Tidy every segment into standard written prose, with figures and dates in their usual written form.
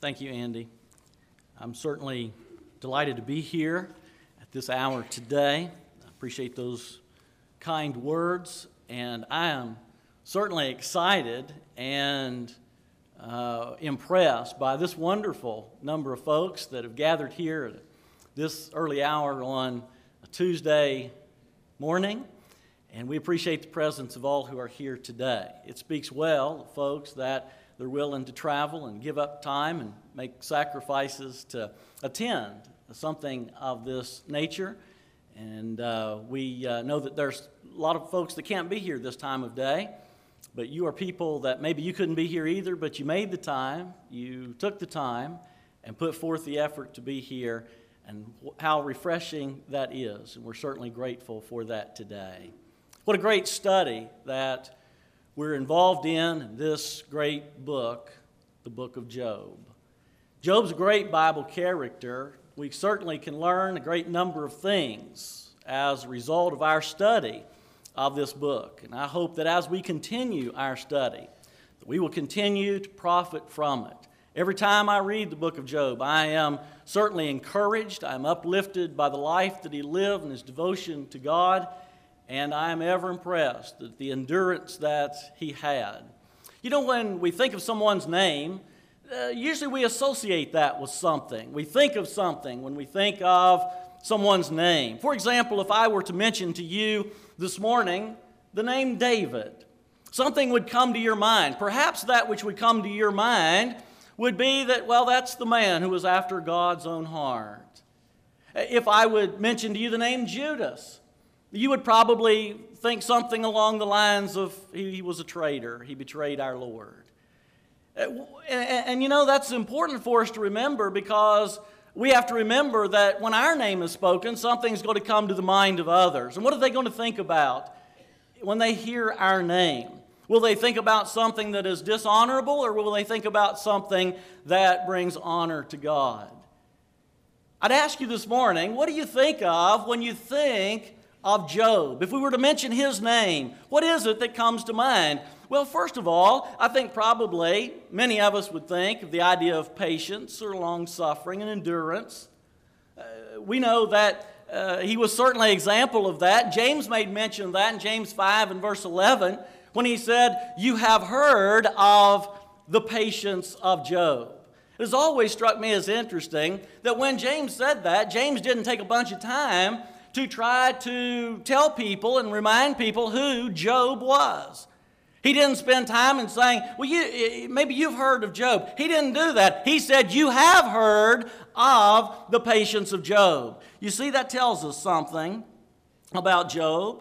Thank you, Andy. I'm certainly delighted to be here at this hour today. I appreciate those kind words, and I am certainly excited and impressed by this wonderful number of folks that have gathered here at this early hour on a Tuesday morning, and we appreciate the presence of all who are here today. It speaks well of folks that they're willing to travel and give up time and make sacrifices to attend something of this nature. And we know that there's a lot of folks that can't be here this time of day, but you are people that maybe you couldn't be here either, but you made the time, you took the time, and put forth the effort to be here, and how refreshing that is. And we're certainly grateful for that today. What a great study that we're involved in this great book, the book of Job. Job's a great Bible character. We certainly can learn a great number of things as a result of our study of this book. And I hope that as we continue our study, that we will continue to profit from it. Every time I read the book of Job, I am certainly encouraged. I'm uplifted by the life that he lived and his devotion to God. And I am ever impressed at the endurance that he had. You know, when we think of someone's name, usually we associate that with something. We think of something when we think of someone's name. For example, if I were to mention to you this morning the name David, something would come to your mind. Perhaps that which would come to your mind would be that, well, that's the man who was after God's own heart. If I would mention to you the name Judas, you would probably think something along the lines of he was a traitor. He betrayed our Lord. And you know, that's important for us to remember, because we have to remember that when our name is spoken, something's going to come to the mind of others. And what are they going to think about when they hear our name? Will they think about something that is dishonorable, or will they think about something that brings honor to God? I'd ask you this morning, what do you think of when you think of Job? If we were to mention his name, what is it that comes to mind? Well, first of all, I think probably many of us would think of the idea of patience or long-suffering and endurance. We know that he was certainly an example of that. James made mention of that in James 5 and verse 11 when he said, "You have heard of the patience of Job." It has always struck me as interesting that when James said that, James didn't take a bunch of time to try to tell people and remind people who Job was. He didn't spend time in saying, well, maybe you've heard of Job. He didn't do that. He said, you have heard of the patience of Job. You see, that tells us something about Job.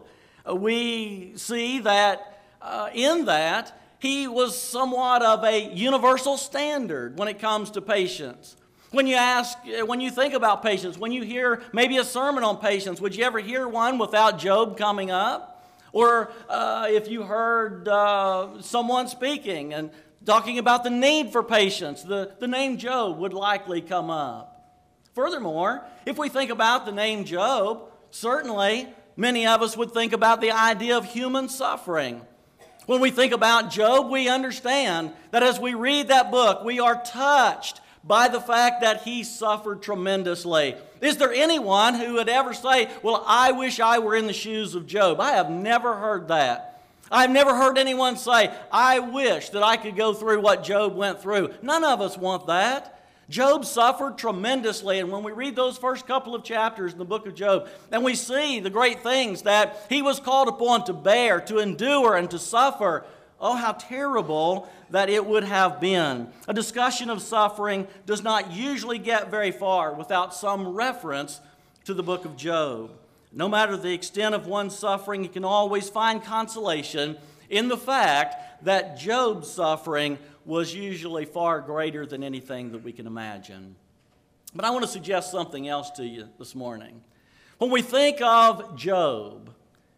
We see that in that he was somewhat of a universal standard when it comes to patience. When you think about patience, when you hear maybe a sermon on patience, would you ever hear one without Job coming up? Or if you heard someone speaking and talking about the need for patience, the name Job would likely come up. Furthermore, if we think about the name Job, certainly many of us would think about the idea of human suffering. When we think about Job, we understand that as we read that book, we are touched by the fact that he suffered tremendously. Is there anyone who would ever say, well, I wish I were in the shoes of Job? I have never heard that. I've never heard anyone say, I wish that I could go through what Job went through. None of us want that. Job suffered tremendously, and when we read those first couple of chapters in the book of Job, and we see the great things that he was called upon to bear, to endure, and to suffer, oh, how terrible that it would have been. A discussion of suffering does not usually get very far without some reference to the book of Job. No matter the extent of one's suffering, you can always find consolation in the fact that Job's suffering was usually far greater than anything that we can imagine. But I want to suggest something else to you this morning. When we think of Job,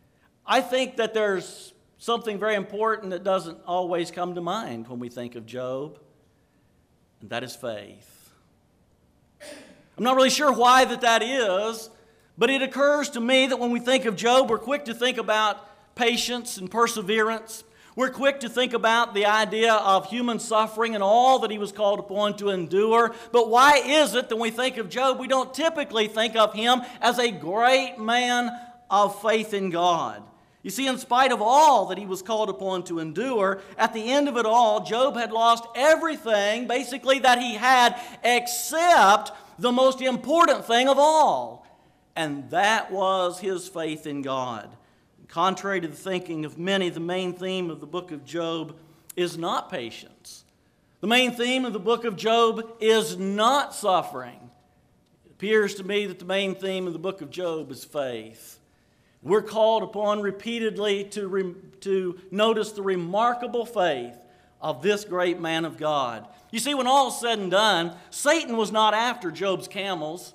I think that there's something very important that doesn't always come to mind when we think of Job, and that is faith. I'm not really sure why that is, but it occurs to me that when we think of Job, we're quick to think about patience and perseverance. We're quick to think about the idea of human suffering and all that he was called upon to endure. But why is it that when we think of Job, we don't typically think of him as a great man of faith in God? You see, in spite of all that he was called upon to endure, at the end of it all, Job had lost everything, basically, that he had, except the most important thing of all, and that was his faith in God. Contrary to the thinking of many, the main theme of the book of Job is not patience. The main theme of the book of Job is not suffering. It appears to me that the main theme of the book of Job is faith. We're called upon repeatedly to notice the remarkable faith of this great man of God. You see, when all is said and done, Satan was not after Job's camels.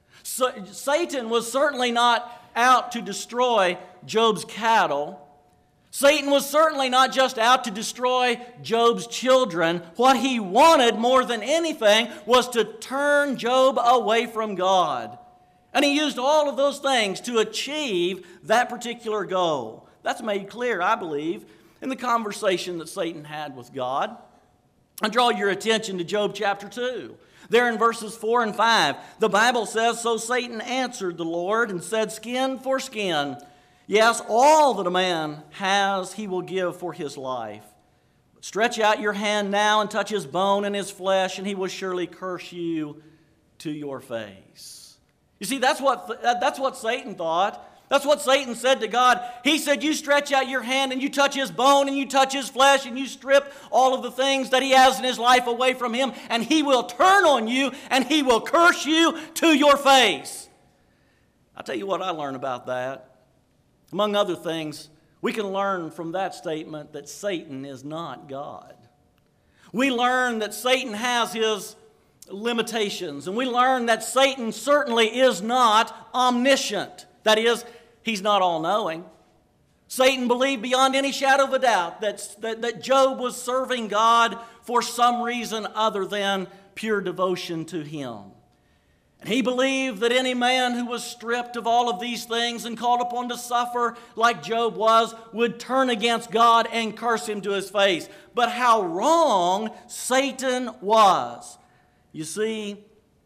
Satan was certainly not out to destroy Job's cattle. Satan was certainly not just out to destroy Job's children. What he wanted more than anything was to turn Job away from God. And he used all of those things to achieve that particular goal. That's made clear, I believe, in the conversation that Satan had with God. I draw your attention to Job chapter 2. There in verses 4 and 5, the Bible says, "So Satan answered the Lord and said, 'Skin for skin. Yes, all that a man has he will give for his life. But stretch out your hand now and touch his bone and his flesh, and he will surely curse you to your face.'" You see, that's what Satan thought. That's what Satan said to God. He said, "You stretch out your hand and you touch his bone and you touch his flesh and you strip all of the things that he has in his life away from him, and he will turn on you and he will curse you to your face." I'll tell you what I learned about that. Among other things, we can learn from that statement that Satan is not God. We learn that Satan has his limitations, and we learn that Satan certainly is not omniscient. That is, he's not all-knowing. Satan believed beyond any shadow of a doubt that Job was serving God for some reason other than pure devotion to him. And he believed that any man who was stripped of all of these things and called upon to suffer like Job was would turn against God and curse him to his face. But how wrong Satan was. You see,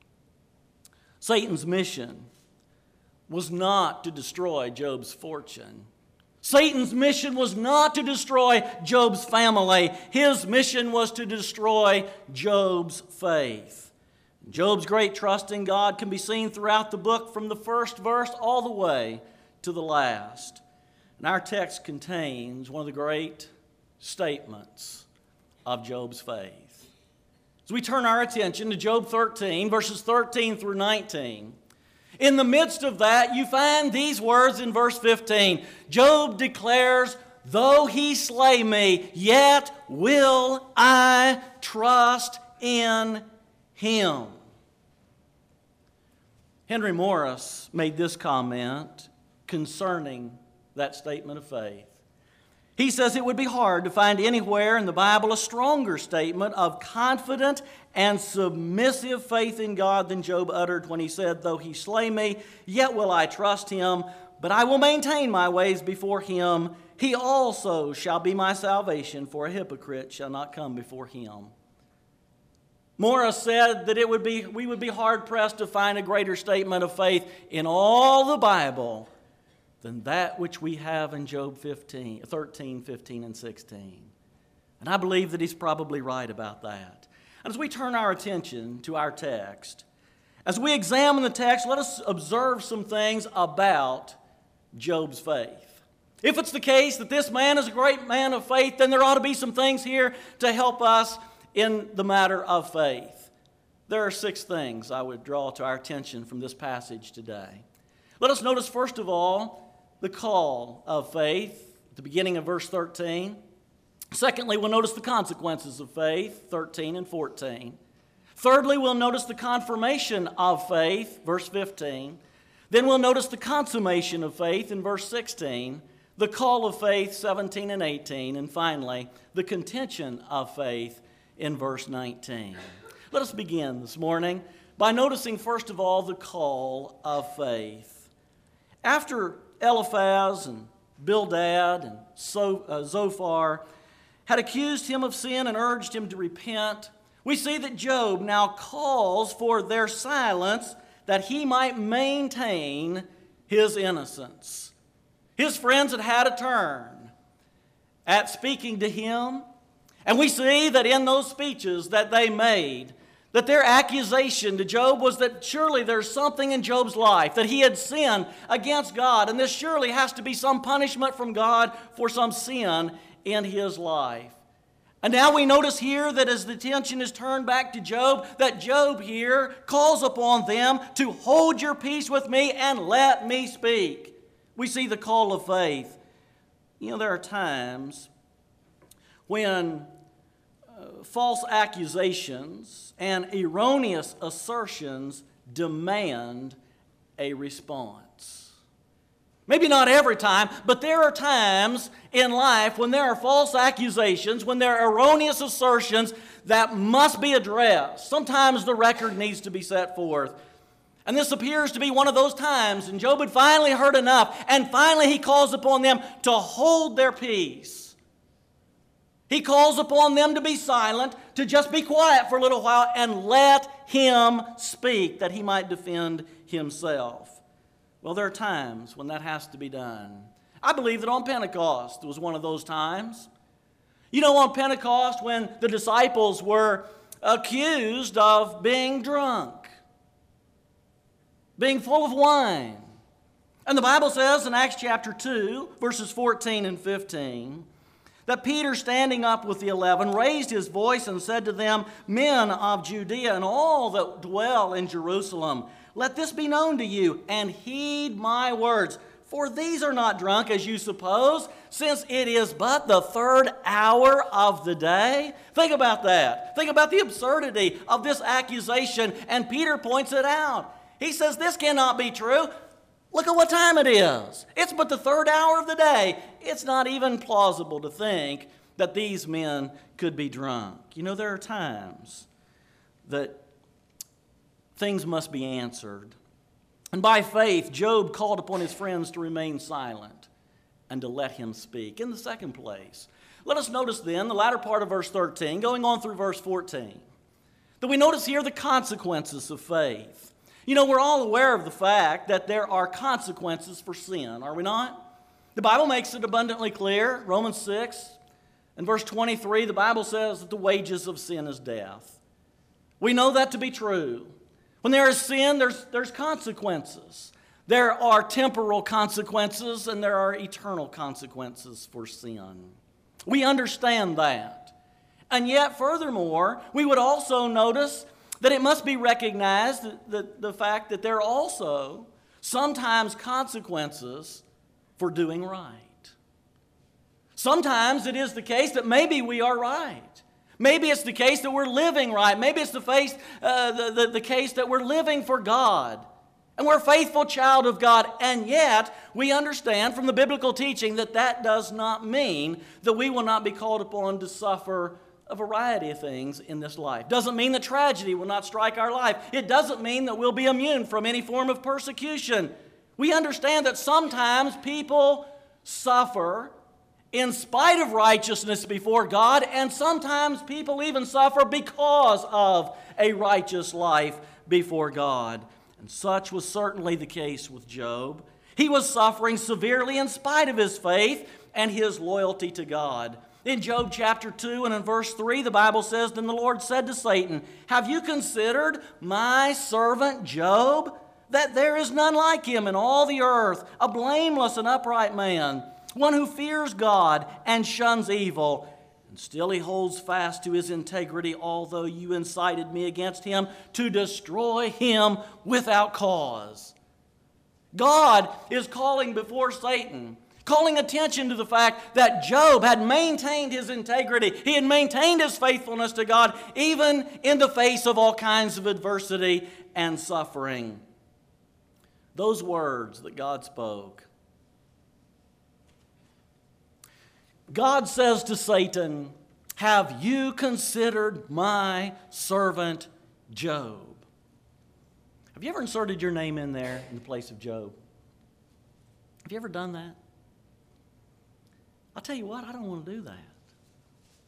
Satan's mission was not to destroy Job's fortune. Satan's mission was not to destroy Job's family. His mission was to destroy Job's faith. Job's great trust in God can be seen throughout the book from the first verse all the way to the last. And our text contains one of the great statements of Job's faith. As we turn our attention to Job 13, verses 13 through 19, in the midst of that, you find these words in verse 15. Job declares, "Though he slay me, yet will I trust in him." Henry Morris made this comment concerning that statement of faith. He says it would be hard to find anywhere in the Bible a stronger statement of confident and submissive faith in God than Job uttered when he said, "Though he slay me, yet will I trust him, but I will maintain my ways before him. He also shall be my salvation, for a hypocrite shall not come before him." Morris said that we would be hard-pressed to find a greater statement of faith in all the Bible than that which we have in Job 13, 15, and 16. And I believe that he's probably right about that. And as we turn our attention to our text, as we examine the text, let us observe some things about Job's faith. If it's the case that this man is a great man of faith, then there ought to be some things here to help us in the matter of faith. There are 6 things I would draw to our attention from this passage today. Let us notice, first of all, the call of faith at the beginning of verse 13. Secondly, we'll notice the consequences of faith, 13 and 14. Thirdly, we'll notice the confirmation of faith, verse 15. Then we'll notice the consummation of faith in verse 16, the call of faith, 17 and 18, and finally, the contention of faith in verse 19. Let us begin this morning by noticing, first of all, the call of faith. After Eliphaz and Bildad and Zophar had accused him of sin and urged him to repent, we see that Job now calls for their silence that he might maintain his innocence. His friends had had a turn at speaking to him, and we see that in those speeches that they made, that their accusation to Job was that surely there's something in Job's life, that he had sinned against God, and this surely has to be some punishment from God for some sin in his life. And now we notice here that as the attention is turned back to Job, that Job here calls upon them to hold your peace with me and let me speak. We see the call of faith. You know, there are times when false accusations and erroneous assertions demand a response. Maybe not every time, but there are times in life when there are false accusations, when there are erroneous assertions that must be addressed. Sometimes the record needs to be set forth. And this appears to be one of those times, and Job had finally heard enough, and finally he calls upon them to hold their peace. He calls upon them to be silent, to just be quiet for a little while, and let him speak, that he might defend himself. Well, there are times when that has to be done. I believe that on Pentecost was one of those times. You know, on Pentecost, when the disciples were accused of being drunk, being full of wine. And the Bible says in Acts chapter 2, verses 14 and 15, that Peter, standing up with the 11, raised his voice and said to them, "Men of Judea and all that dwell in Jerusalem, let this be known to you, and heed my words. For these are not drunk, as you suppose, since it is but the third hour of the day." Think about that. Think about the absurdity of this accusation, and Peter points it out. He says, this cannot be true. Look at what time it is. It's but the third hour of the day. It's not even plausible to think that these men could be drunk. You know, there are times that things must be answered. And by faith, Job called upon his friends to remain silent and to let him speak. In the second place, let us notice then the latter part of verse 13, going on through verse 14, that we notice here the consequences of faith. You know, we're all aware of the fact that there are consequences for sin, are we not? The Bible makes it abundantly clear. Romans 6 and verse 23, the Bible says that the wages of sin is death. We know that to be true. When there is sin, there's consequences. There are temporal consequences and there are eternal consequences for sin. We understand that. And yet, furthermore, we would also notice that it must be recognized the fact that there are also sometimes consequences for doing right. Sometimes it is the case that maybe we are right. Maybe it's the case that we're living right. Maybe it's the case that we're living for God. And we're a faithful child of God. And yet, we understand from the biblical teaching that that does not mean that we will not be called upon to suffer a variety of things in this life. Doesn't mean that tragedy will not strike our life. It doesn't mean that we'll be immune from any form of persecution. We understand that sometimes people suffer in spite of righteousness before God, and sometimes people even suffer because of a righteous life before God. And such was certainly the case with Job. He was suffering severely in spite of his faith and his loyalty to God. In Job chapter 2 and in verse 3, the Bible says, "Then the Lord said to Satan, have you considered my servant Job, that there is none like him in all the earth, a blameless and upright man, one who fears God and shuns evil, and still he holds fast to his integrity, although you incited me against him to destroy him without cause." God is calling before Satan, calling attention to the fact that Job had maintained his integrity. He had maintained his faithfulness to God, even in the face of all kinds of adversity and suffering. Those words that God spoke. God says to Satan, "Have you considered my servant Job?" Have you ever inserted your name in there in the place of Job? Have you ever done that? I'll tell you what, I don't want to do that.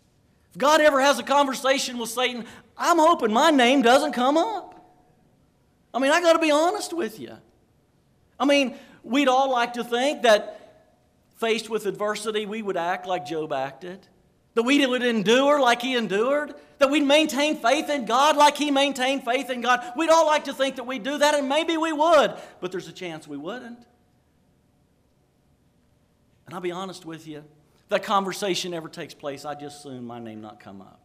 If God ever has a conversation with Satan, I'm hoping my name doesn't come up. I mean, I got to be honest with you. I mean, we'd all like to think that faced with adversity, we would act like Job acted. That we would endure like he endured. That we'd maintain faith in God like he maintained faith in God. We'd all like to think that we'd do that, and maybe we would. But there's a chance we wouldn't. And I'll be honest with you. If that conversation ever takes place, I'd just assume my name not come up.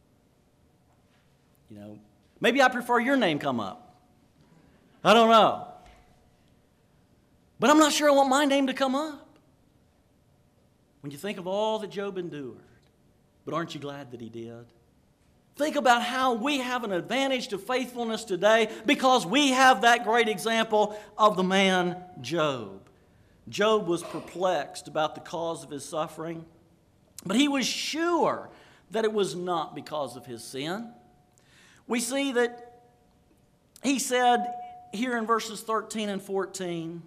You know, maybe I prefer your name come up. I don't know. But I'm not sure I want my name to come up. When you think of all that Job endured, but aren't you glad that he did? Think about how we have an advantage to faithfulness today because we have that great example of the man Job. Job was perplexed about the cause of his suffering, but he was sure that it was not because of his sin. We see that he said here in verses 13 and 14,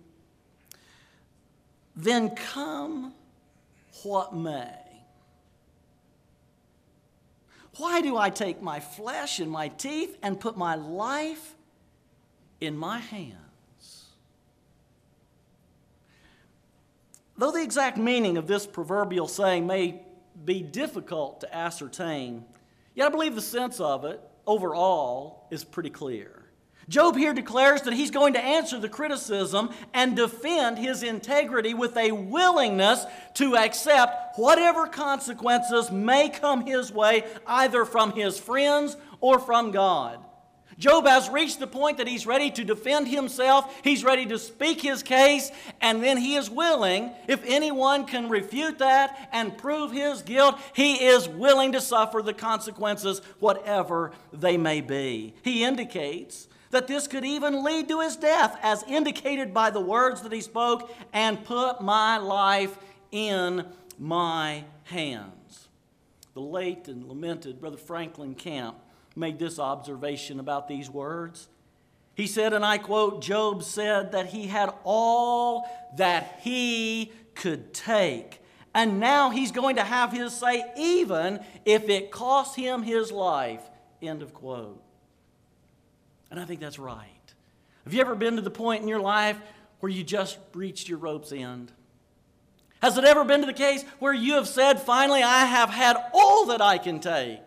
"Then come what may. Why do I take my flesh in my teeth and put my life in my hands?" Though the exact meaning of this proverbial saying may be difficult to ascertain, yet I believe the sense of it overall is pretty clear. Job here declares that he's going to answer the criticism and defend his integrity with a willingness to accept whatever consequences may come his way, either from his friends or from God. Job has reached the point that he's ready to defend himself, he's ready to speak his case, and then he is willing, if anyone can refute that and prove his guilt, he is willing to suffer the consequences, whatever they may be. He indicates that this could even lead to his death, as indicated by the words that he spoke, "and put my life in my hands." The late and lamented Brother Franklin Camp made this observation about these words. He said, and I quote, "Job said that he had all that he could take, and now he's going to have his say even if it costs him his life." End of quote. And I think that's right. Have you ever been to the point in your life where you just reached your rope's end? Has it ever been to the case where you have said, finally, I have had all that I can take?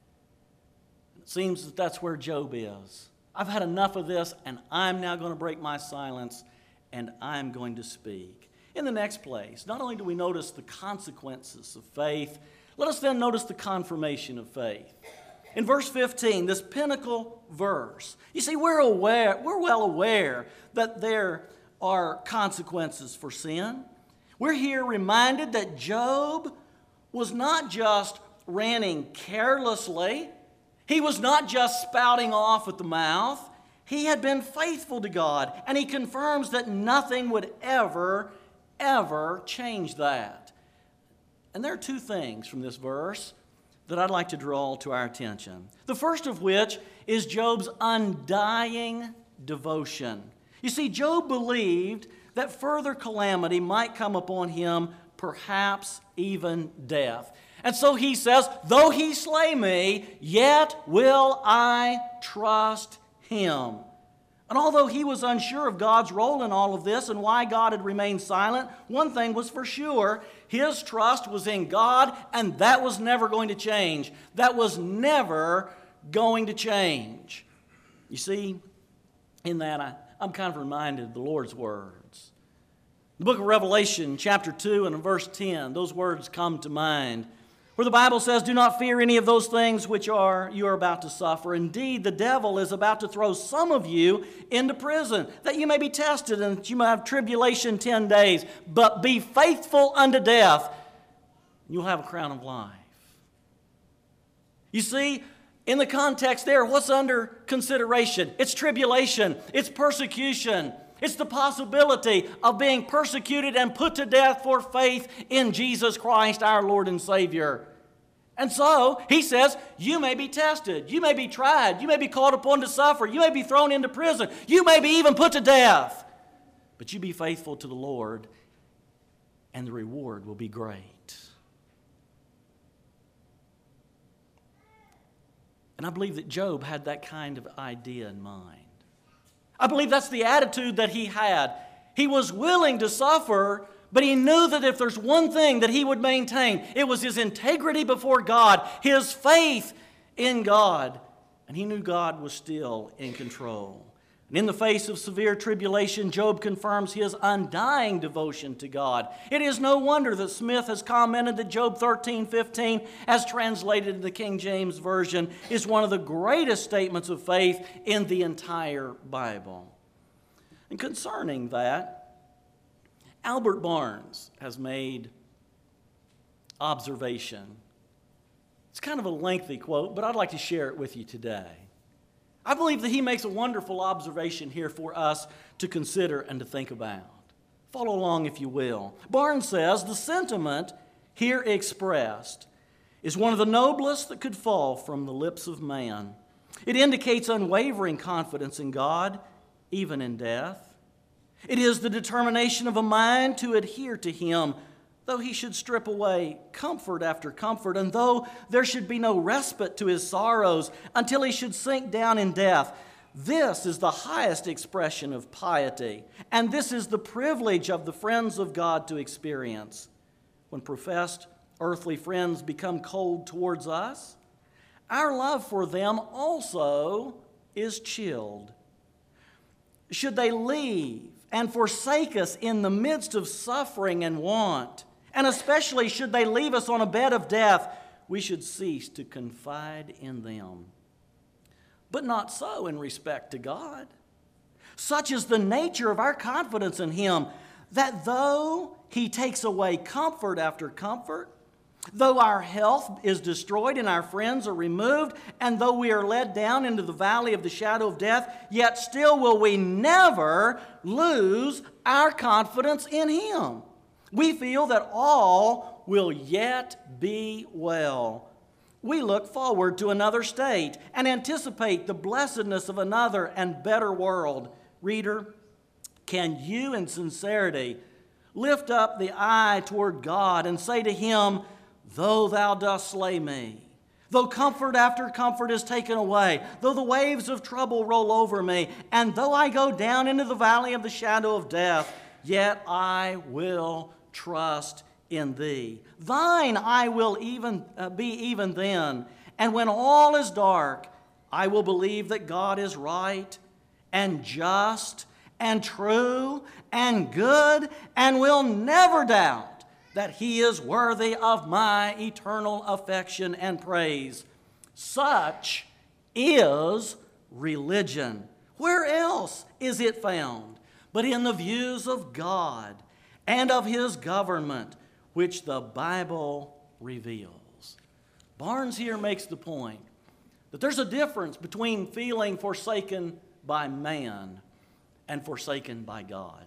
It seems that that's where Job is. I've had enough of this, and I'm now going to break my silence, and I'm going to speak. In the next place, not only do we notice the consequences of faith, let us then notice the confirmation of faith. In verse 15, this pinnacle verse, you see, we're well aware that there are consequences for sin. We're here reminded that Job was not just ranting carelessly. He was not just spouting off at the mouth. He had been faithful to God, and he confirms that nothing would ever change that. And there are two things from this verse that I'd like to draw to our attention. The first of which is Job's undying devotion. You see, Job believed that further calamity might come upon him, perhaps even death. And so he says, "Though he slay me, yet will I trust him." And although he was unsure of God's role in all of this and why God had remained silent, one thing was for sure: his trust was in God, and that was never going to change. That was never going to change. You see, in that I'm kind of reminded of the Lord's words. The book of Revelation, chapter 2 and verse 10, those words come to mind, where the Bible says, "Do not fear any of those things which you are about to suffer. Indeed, the devil is about to throw some of you into prison, that you may be tested and that you may have tribulation 10 days. But be faithful unto death, and you'll have a crown of life." You see, in the context there, what's under consideration? It's tribulation. It's persecution. It's the possibility of being persecuted and put to death for faith in Jesus Christ, our Lord and Savior. And so, he says, you may be tested, you may be tried, you may be called upon to suffer, you may be thrown into prison, you may be even put to death. But you be faithful to the Lord, and the reward will be great. And I believe that Job had that kind of idea in mind. I believe that's the attitude that he had. He was willing to suffer, but he knew that if there's one thing that he would maintain, it was his integrity before God, his faith in God. And he knew God was still in control. And in the face of severe tribulation, Job confirms his undying devotion to God. It is no wonder that Smith has commented that Job 13:15, as translated in the King James Version, is one of the greatest statements of faith in the entire Bible. And concerning that, Albert Barnes has made observation. It's kind of a lengthy quote, but I'd like to share it with you today. I believe that he makes a wonderful observation here for us to consider and to think about. Follow along if you will. Barnes says, the sentiment here expressed is one of the noblest that could fall from the lips of man. It indicates unwavering confidence in God, even in death. It is the determination of a mind to adhere to Him, though He should strip away comfort after comfort, and though there should be no respite to His sorrows until He should sink down in death. This is the highest expression of piety, and this is the privilege of the friends of God to experience. When professed earthly friends become cold towards us, our love for them also is chilled. Should they leave and forsake us in the midst of suffering and want, and especially should they leave us on a bed of death, we should cease to confide in them. But not so in respect to God. Such is the nature of our confidence in Him, that though He takes away comfort after comfort, though our health is destroyed and our friends are removed, and though we are led down into the valley of the shadow of death, yet still will we never lose our confidence in Him. We feel that all will yet be well. We look forward to another state and anticipate the blessedness of another and better world. Reader, can you in sincerity lift up the eye toward God and say to Him, though Thou dost slay me, though comfort after comfort is taken away, though the waves of trouble roll over me, and though I go down into the valley of the shadow of death, yet I will trust in Thee. Thine I will be even then. And when all is dark, I will believe that God is right and just and true and good, and will never doubt that He is worthy of my eternal affection and praise. Such is religion. Where else is it found but in the views of God and of His government, which the Bible reveals? Barnes here makes the point that there's a difference between feeling forsaken by man and forsaken by God.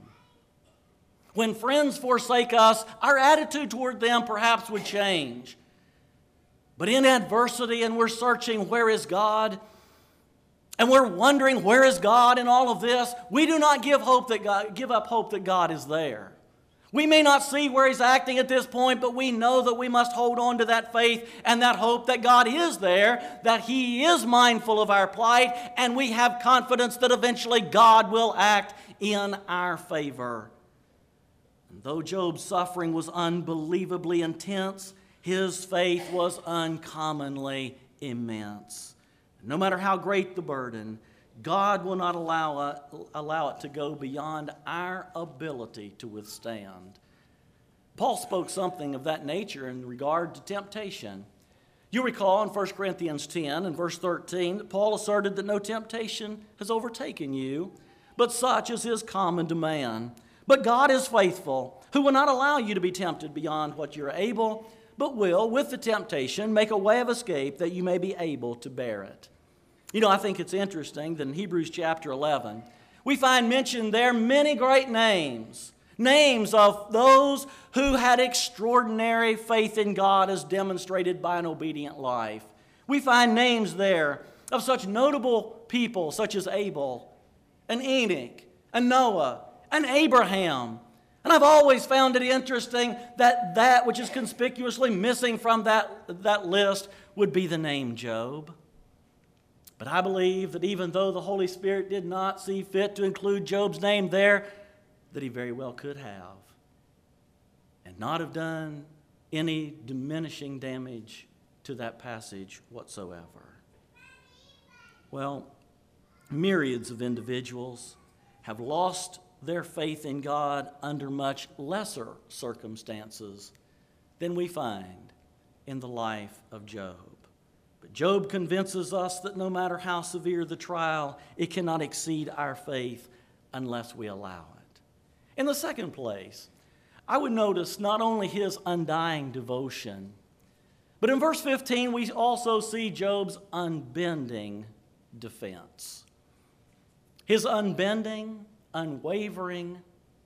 When friends forsake us, our attitude toward them perhaps would change. But in adversity, and we're searching, where is God? And we're wondering, where is God in all of this? We do not give up hope that God is there. We may not see where He's acting at this point, but we know that we must hold on to that faith and that hope that God is there, that He is mindful of our plight, and we have confidence that eventually God will act in our favor. And though Job's suffering was unbelievably intense, his faith was uncommonly immense. No matter how great the burden, God will not allow it to go beyond our ability to withstand. Paul spoke something of that nature in regard to temptation. You recall in 1 Corinthians 10 and verse 13 that Paul asserted that no temptation has overtaken you, but such as is common to man. But God is faithful, who will not allow you to be tempted beyond what you are able, but will, with the temptation, make a way of escape that you may be able to bear it. You know, I think it's interesting that in Hebrews chapter 11, we find mentioned there many great names of those who had extraordinary faith in God as demonstrated by an obedient life. We find names there of such notable people such as Abel and Enoch and Noah and Abraham. And I've always found it interesting that which is conspicuously missing from that list would be the name Job. But I believe that even though the Holy Spirit did not see fit to include Job's name there, that he very well could have, and not have done any diminishing damage to that passage whatsoever. Well, myriads of individuals have lost their faith in God under much lesser circumstances than we find in the life of Job. But Job convinces us that no matter how severe the trial, it cannot exceed our faith unless we allow it. In the second place, I would notice not only his undying devotion, but in verse 15 we also see Job's unbending defense. His unbending, unwavering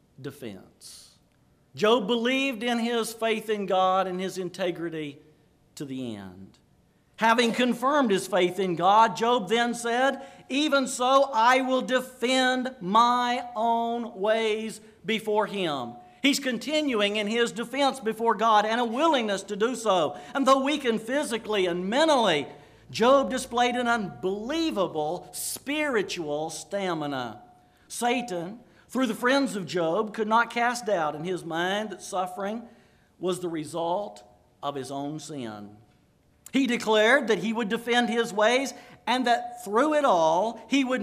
defense. Job believed in his faith in God and his integrity to the end. Having confirmed his faith in God, Job then said, "Even so, I will defend my own ways before him." He's continuing in his defense before God and a willingness to do so. And though weakened physically and mentally, Job displayed an unbelievable spiritual stamina. Satan, through the friends of Job, could not cast doubt in his mind that suffering was the result of his own sin. He declared that he would defend his ways and that through it all he would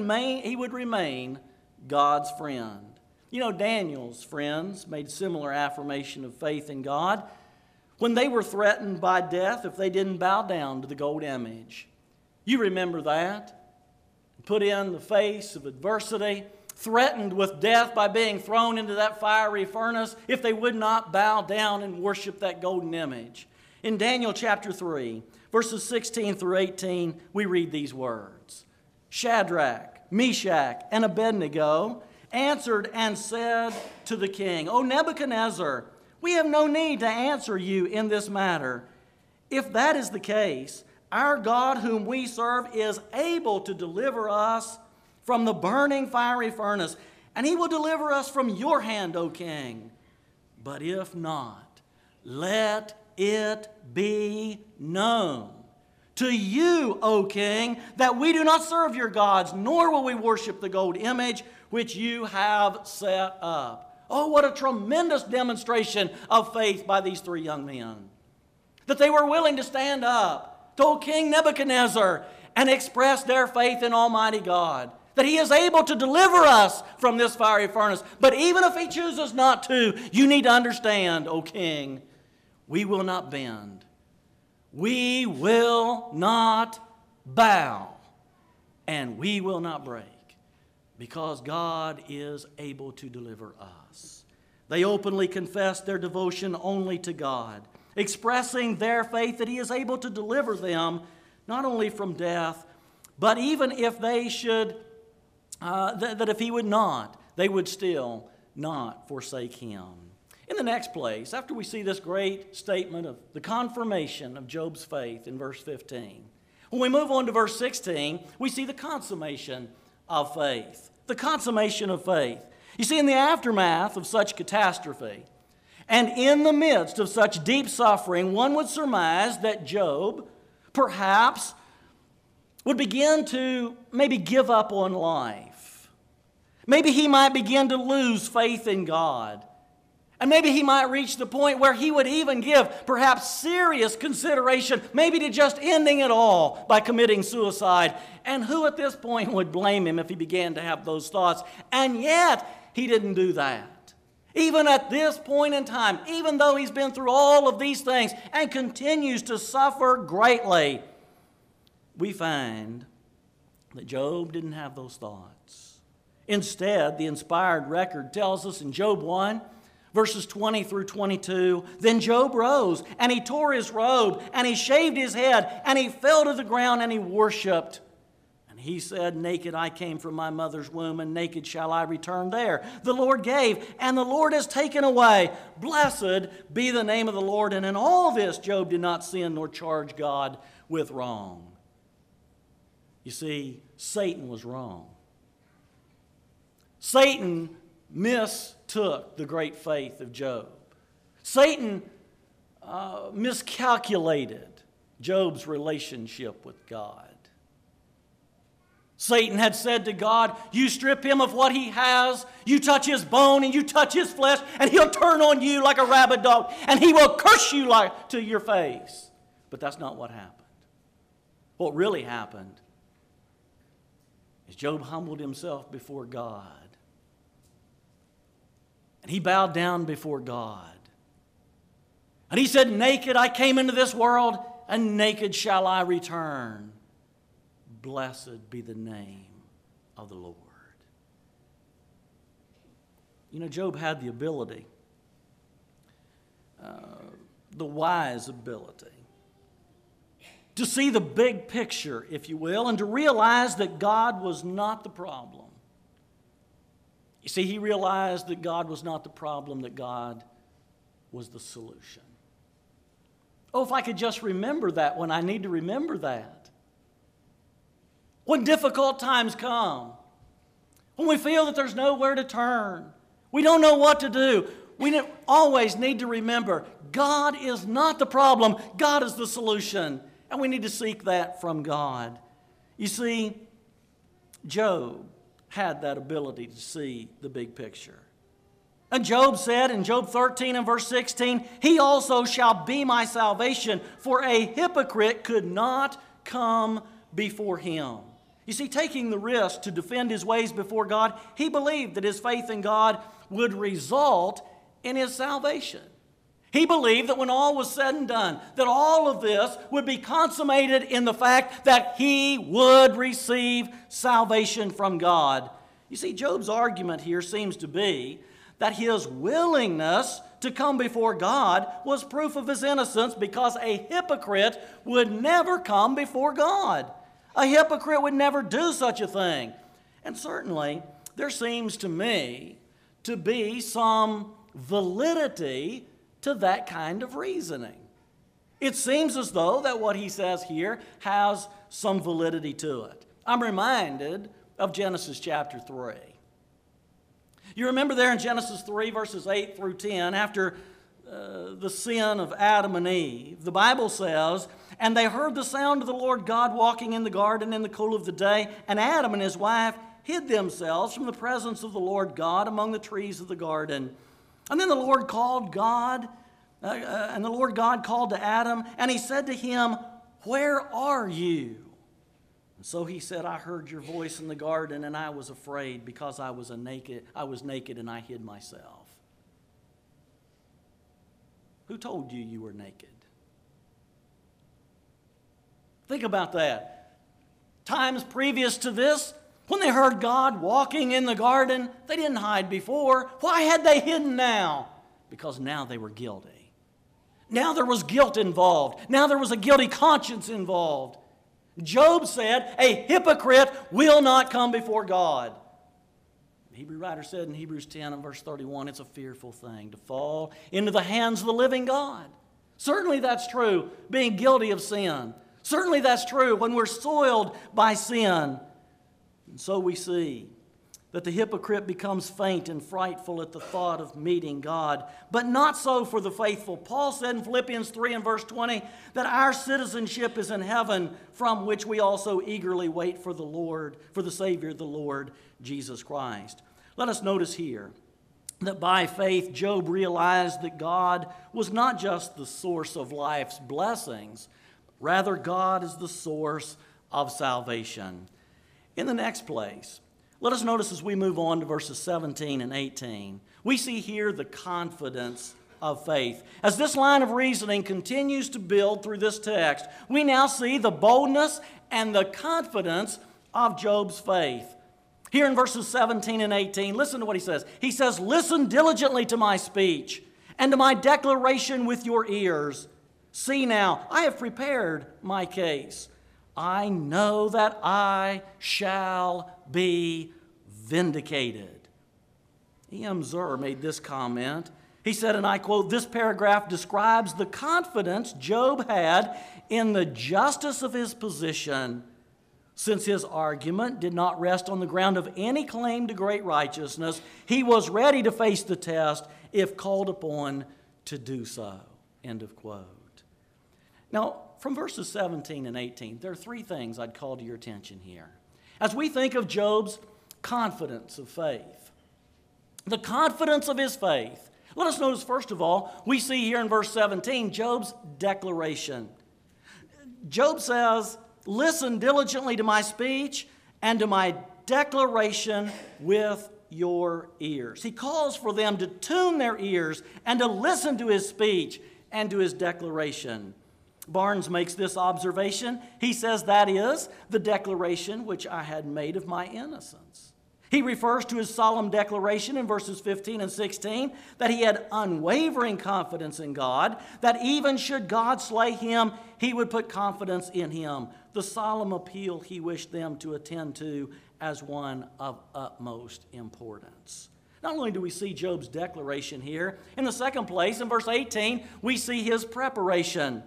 remain God's friend. You know, Daniel's friends made similar affirmation of faith in God when they were threatened by death if they didn't bow down to the gold image. You remember that? Put in the face of adversity, threatened with death by being thrown into that fiery furnace if they would not bow down and worship that golden image. In Daniel chapter 3, verses 16 through 18, we read these words. Shadrach, Meshach, and Abednego answered and said to the king, "O Nebuchadnezzar, we have no need to answer you in this matter. If that is the case, our God whom we serve is able to deliver us from the burning fiery furnace, and he will deliver us from your hand, O king. But if not, let it be known to you, O king, that we do not serve your gods, nor will we worship the gold image which you have set up." Oh, what a tremendous demonstration of faith by these three young men. That they were willing to stand up to King Nebuchadnezzar and express their faith in Almighty God. That he is able to deliver us from this fiery furnace. But even if he chooses not to, you need to understand, O king, we will not bend. We will not bow. And we will not break. Because God is able to deliver us. They openly confess their devotion only to God, expressing their faith that he is able to deliver them not only from death, but even if they should, that if he would not, they would still not forsake him. In the next place, after we see this great statement of the confirmation of Job's faith in verse 15, when we move on to verse 16, we see the consummation of faith. The consummation of faith. You see, in the aftermath of such catastrophe, and in the midst of such deep suffering, one would surmise that Job perhaps would begin to maybe give up on life. Maybe he might begin to lose faith in God. And maybe he might reach the point where he would even give perhaps serious consideration, maybe to just ending it all by committing suicide. And who at this point would blame him if he began to have those thoughts? And yet, he didn't do that. Even at this point in time, even though he's been through all of these things and continues to suffer greatly, we find that Job didn't have those thoughts. Instead, the inspired record tells us in Job 1, verses 20 through 22, then Job rose, and he tore his robe, and he shaved his head, and he fell to the ground, and he worshiped. And he said, naked I came from my mother's womb, and naked shall I return there. The Lord gave, and the Lord has taken away. Blessed be the name of the Lord. And in all this, Job did not sin nor charge God with wrong. You see, Satan was wrong. Satan mistook the great faith of Job. Satan miscalculated Job's relationship with God. Satan had said to God, you strip him of what he has, you touch his bone and you touch his flesh, and he'll turn on you like a rabid dog, and he will curse you to your face. But that's not what happened. What really happened is Job humbled himself before God. And he bowed down before God. And he said, naked I came into this world, and naked shall I return. Blessed be the name of the Lord. You know, Job had the ability, the wise ability, to see the big picture, if you will, and to realize that God was not the problem. You see, he realized that God was not the problem, that God was the solution. Oh, if I could just remember that when I need to remember that. When difficult times come, when we feel that there's nowhere to turn, we don't know what to do, we always need to remember God is not the problem, God is the solution, and we need to seek that from God. You see, Job had that ability to see the big picture. And Job said in Job 13 and verse 16, he also shall be my salvation, for a hypocrite could not come before him. You see, taking the risk to defend his ways before God, he believed that his faith in God would result in his salvation. He believed that when all was said and done, that all of this would be consummated in the fact that he would receive salvation from God. You see, Job's argument here seems to be that his willingness to come before God was proof of his innocence, because a hypocrite would never come before God. A hypocrite would never do such a thing. And certainly, there seems to me to be some validity to that kind of reasoning. It seems as though that what he says here has some validity to it. I'm reminded of Genesis chapter 3. You remember there in Genesis 3, verses 8 through 10, after the sin of Adam and Eve, the Bible says, and they heard the sound of the Lord God walking in the garden in the cool of the day, and Adam and his wife hid themselves from the presence of the Lord God among the trees of the garden. And then the Lord called God, and the Lord God called to Adam, and he said to him, where are you? And so he said, I heard your voice in the garden, and I was afraid because I was naked and I hid myself. Who told you you were naked? Think about that. Times previous to this, when they heard God walking in the garden, they didn't hide before. Why had they hidden now? Because now they were guilty. Now there was guilt involved. Now there was a guilty conscience involved. Job said, a hypocrite will not come before God. The Hebrew writer said in Hebrews 10 and verse 31, it's a fearful thing to fall into the hands of the living God. Certainly that's true, being guilty of sin. Certainly that's true when we're soiled by sin. And so we see that the hypocrite becomes faint and frightful at the thought of meeting God. But not so for the faithful. Paul said in Philippians 3 and verse 20 that our citizenship is in heaven, from which we also eagerly wait for the Lord, for the Savior, the Lord Jesus Christ. Let us notice here that by faith Job realized that God was not just the source of life's blessings, rather God is the source of salvation. In the next place, let us notice as we move on to verses 17 and 18, we see here the confidence of faith. As this line of reasoning continues to build through this text, we now see the boldness and the confidence of Job's faith. Here in verses 17 and 18, listen to what he says. He says, listen diligently to my speech and to my declaration with your ears. See now, I have prepared my case. I know that I shall be vindicated. E.M. Zur made this comment. He said, and I quote, this paragraph describes the confidence Job had in the justice of his position, since his argument did not rest on the ground of any claim to great righteousness. He was ready to face the test if called upon to do so. End of quote. Now, from verses 17 and 18, there are three things I'd call to your attention here. as we think of Job's confidence of faith. The confidence of his faith. Let us notice, first of all, we see here in verse 17, Job's declaration. Job says, "Listen diligently to my speech and to my declaration with your ears." He calls for them to tune their ears and to listen to his speech and to his declaration. Barnes makes this observation. He says, "That is the declaration which I had made of my innocence." He refers to his solemn declaration in verses 15 and 16 that he had unwavering confidence in God, that even should God slay him, he would put confidence in him. The solemn appeal he wished them to attend to as one of utmost importance. Not only do we see Job's declaration here, in the second place, in verse 18, we see his preparation.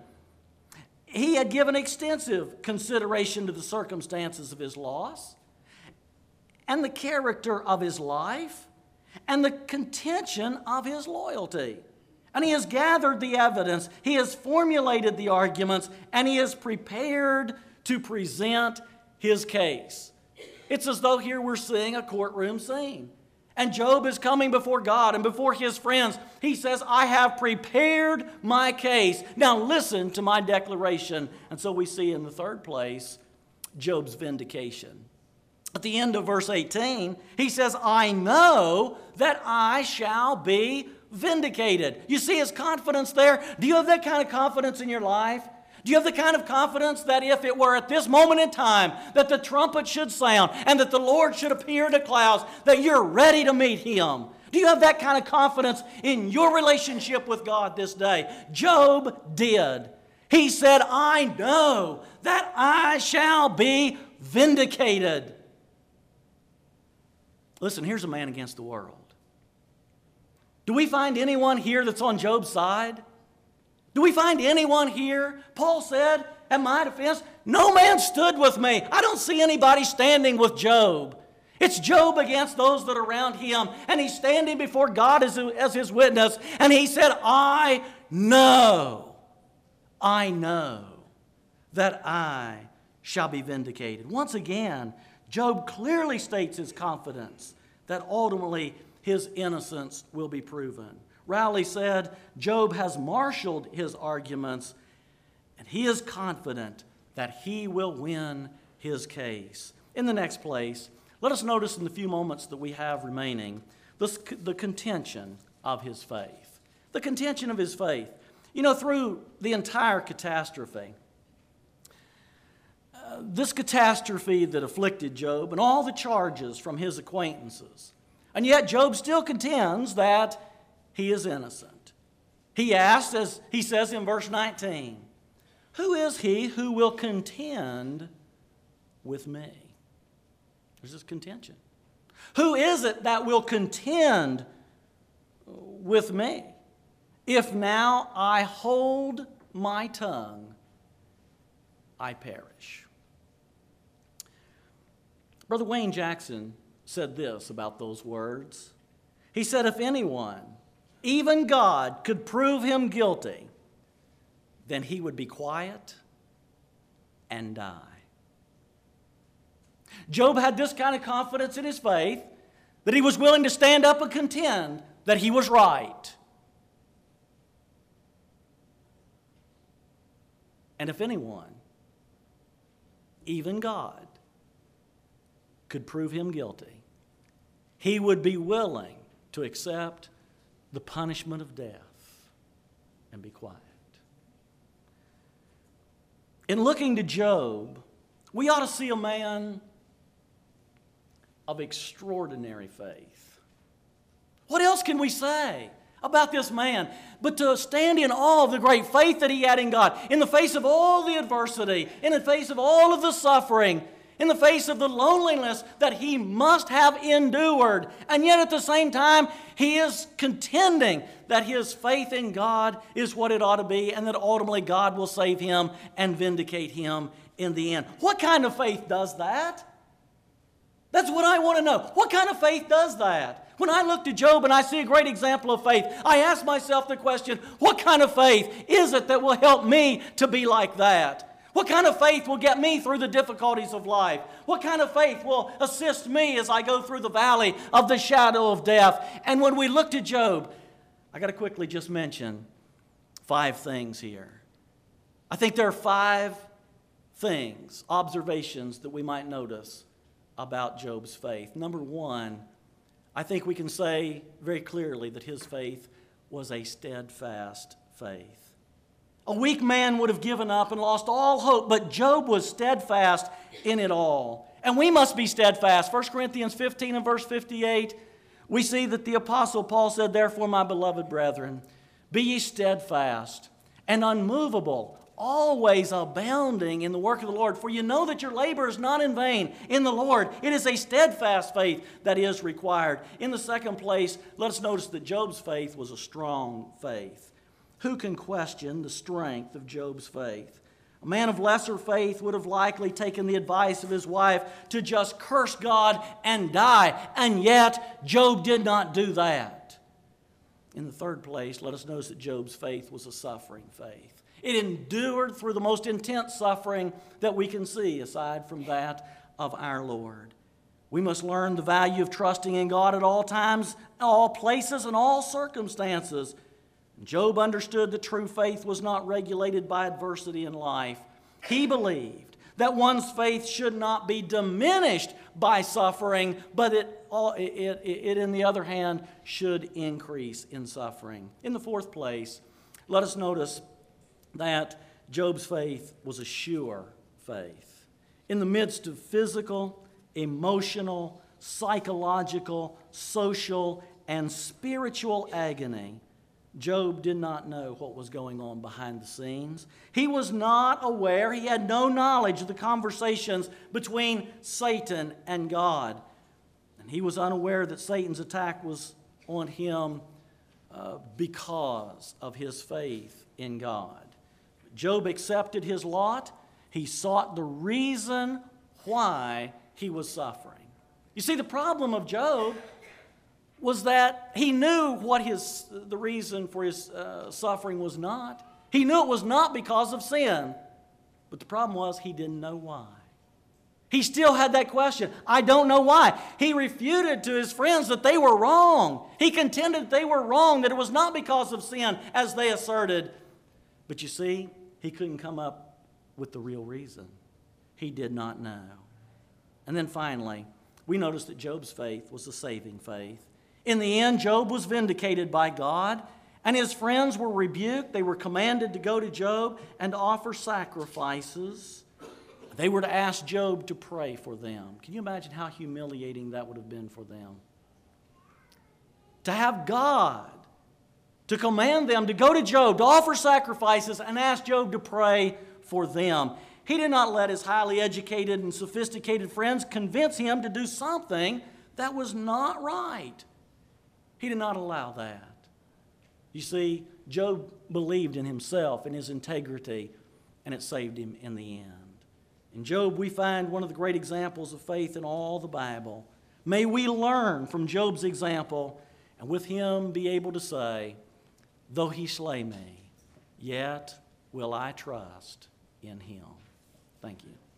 He had given extensive consideration to the circumstances of his loss, and the character of his life, and the contention of his loyalty. And he has gathered the evidence, he has formulated the arguments, and he is prepared to present his case. It's as though here we're seeing a courtroom scene. And Job is coming before God and before his friends. He says, "I have prepared my case. Now listen to my declaration." And so we see in the third place, Job's vindication. At the end of verse 18, he says, "I know that I shall be vindicated." You see his confidence there? Do you have that kind of confidence in your life? Do you have the kind of confidence that if it were at this moment in time that the trumpet should sound and that the Lord should appear in the clouds, that you're ready to meet him? Do you have that kind of confidence in your relationship with God this day? Job did. He said, "I know that I shall be vindicated." Listen, here's a man against the world. Do we find anyone here that's on Job's side? Do we find anyone here? Paul said, at my defense, no man stood with me. I don't see anybody standing with Job. It's Job against those that are around him. And he's standing before God as his witness. And he said, I know that I shall be vindicated. Once again, Job clearly states his confidence that ultimately his innocence will be proven. Rowley said, Job has marshaled his arguments, and he is confident that he will win his case. In the next place, let us notice in the few moments that we have remaining the contention of his faith. The contention of his faith. You know, through the entire catastrophe, this catastrophe that afflicted Job and all the charges from his acquaintances. And yet Job still contends that he is innocent. He asks, as he says in verse 19, who is he who will contend with me? There's this contention. Who is it that will contend with me? If now I hold my tongue, I perish. Brother Wayne Jackson said this about those words. He said, if anyone, even God, could prove him guilty, then he would be quiet and die. Job had this kind of confidence in his faith that he was willing to stand up and contend that he was right. And if anyone, even God, could prove him guilty, he would be willing to accept the punishment of death and be quiet. In looking to Job, we ought to see a man of extraordinary faith. What else can we say about this man but to stand in awe of the great faith that he had in God, in the face of all the adversity, in the face of all of the suffering, in the face of the loneliness that he must have endured. And yet at the same time, he is contending that his faith in God is what it ought to be and that ultimately God will save him and vindicate him in the end. What kind of faith does that? That's what I want to know. What kind of faith does that? When I look to Job and I see a great example of faith, I ask myself the question, what kind of faith is it that will help me to be like that? What kind of faith will get me through the difficulties of life? What kind of faith will assist me as I go through the valley of the shadow of death? And when we look to Job, I got to quickly just mention 5 things here. I think there are 5 things, observations that we might notice about Job's faith. Number 1, I think we can say very clearly that his faith was a steadfast faith. A weak man would have given up and lost all hope, but Job was steadfast in it all. And we must be steadfast. 1 Corinthians 15 and verse 58, we see that the Apostle Paul said, "Therefore, my beloved brethren, be ye steadfast and unmovable, always abounding in the work of the Lord. For you know that your labor is not in vain in the Lord." It is a steadfast faith that is required. In the second place, let us notice that Job's faith was a strong faith. Who can question the strength of Job's faith? A man of lesser faith would have likely taken the advice of his wife to just curse God and die, and yet Job did not do that. In the third place, let us notice that Job's faith was a suffering faith. It endured through the most intense suffering that we can see, aside from that of our Lord. We must learn the value of trusting in God at all times, all places, and all circumstances. Job understood that true faith was not regulated by adversity in life. He believed that one's faith should not be diminished by suffering, but it in the other hand, should increase in suffering. In the fourth place, let us notice that Job's faith was a sure faith. In the midst of physical, emotional, psychological, social, and spiritual agony, Job did not know what was going on behind the scenes. He was not aware, he had no knowledge of the conversations between Satan and God. And he was unaware that Satan's attack was on him because of his faith in God. Job accepted his lot. He sought the reason why he was suffering. You see, the problem of Job was that he knew what the reason for his suffering was not. He knew it was not because of sin. But the problem was he didn't know why. He still had that question. I don't know why. He refuted to his friends that they were wrong. He contended they were wrong, that it was not because of sin, as they asserted. But you see, he couldn't come up with the real reason. He did not know. And then finally, we notice that Job's faith was a saving faith. In the end, Job was vindicated by God, and his friends were rebuked. They were commanded to go to Job and offer sacrifices. They were to ask Job to pray for them. Can you imagine how humiliating that would have been for them? To have God to command them to go to Job, to offer sacrifices, and ask Job to pray for them. He did not let his highly educated and sophisticated friends convince him to do something that was not right. He did not allow that. You see, Job believed in himself and his integrity, and it saved him in the end. In Job, we find one of the great examples of faith in all the Bible. May we learn from Job's example, and with him be able to say, "Though he slay me, yet will I trust in him." Thank you.